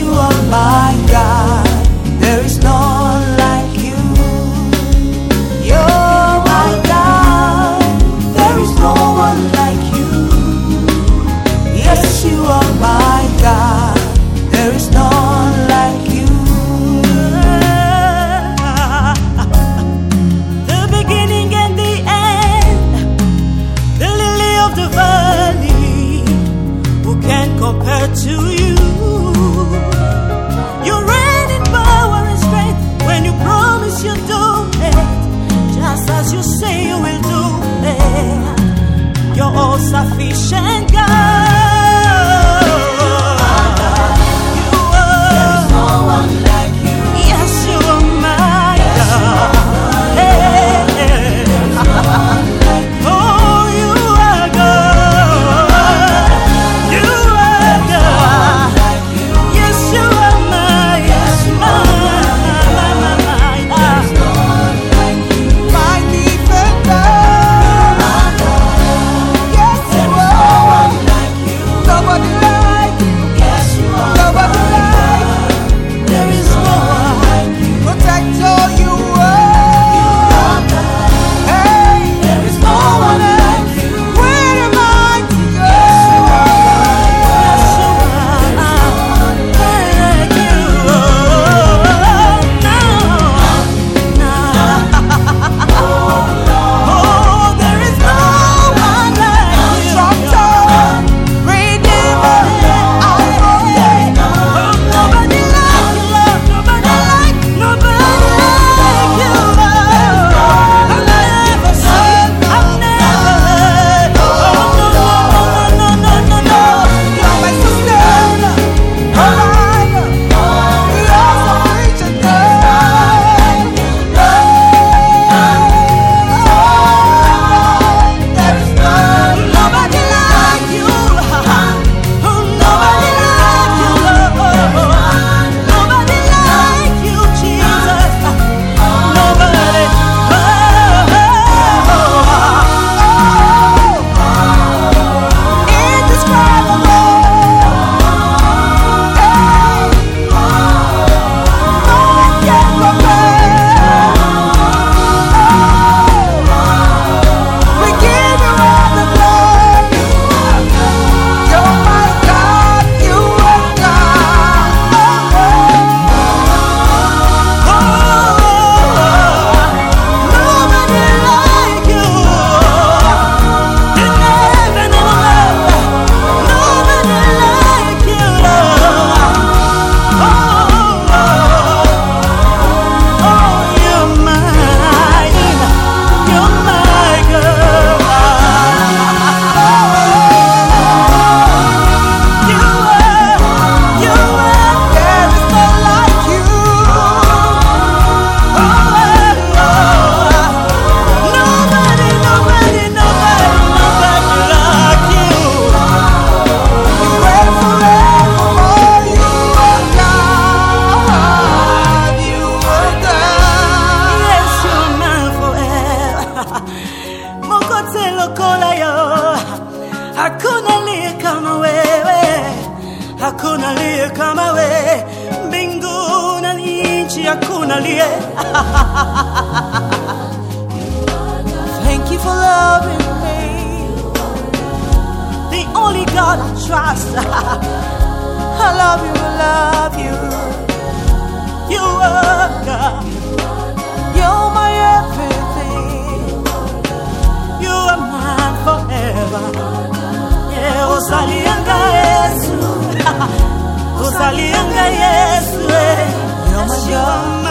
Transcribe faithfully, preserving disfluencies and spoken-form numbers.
you are my God. There is none like you. You're my God. There is no one like you. Yes, you are my God. There is none like you. The beginning and the end, the lily of the valley, who can compare to you? You reign in power and strength. When you promise you do it, just as you say you will do it. You're all sufficient God. Hakuna aliye kama wewe, hakuna aliye kama wewe, mbingu na nchi hakuna aliye. Thank you for loving me, the only God I trust. I love you, I love you. You are God. You're my everything. You are mine forever. Yeah, Osalianga Yesu. Osalianga Yesu. You're my God.